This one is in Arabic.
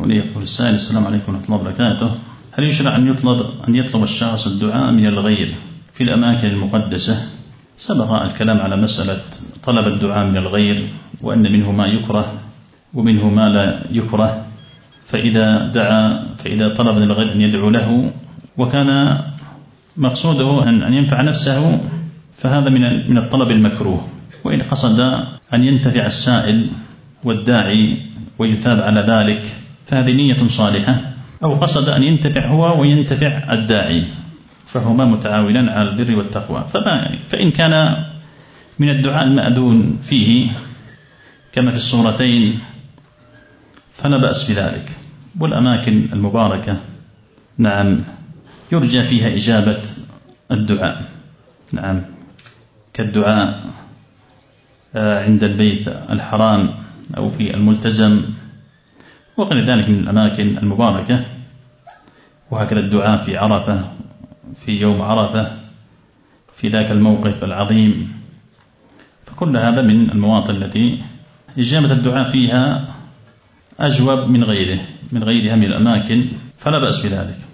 وليقول السائل: السلام عليكم ورحمة الله وبركاته، هل يشرع أن يطلب الشخص الدعاء من الغير في الأماكن المقدسة؟ سبق الكلام على مسألة طلب الدعاء من الغير، وأن منه ما يكره ومنه ما لا يكره. فإذا طلب من الغير أن يدعو له وكان مقصوده أن ينفع نفسه فهذا من الطلب المكروه. وإن قصد أن ينتفع السائل والداعي ويثاب على ذلك فهذه نية صالحة، أو قصد أن ينتفع هو وينتفع الداعي فهما متعاونان على البر والتقوى. فإن كان من الدعاء المأذون فيه كما في الصورتين فلا بأس بذلك. والأماكن المباركة نعم يرجى فيها إجابة الدعاء، نعم كالدعاء عند البيت الحرام أو في الملتزم وغير ذلك من الأماكن المباركة، وهكذا الدعاء في عرفة في يوم عرفة في ذاك الموقف العظيم. فكل هذا من المواطن التي إجابة الدعاء فيها أجوب من غيرها من الأماكن، فلا بأس بذلك.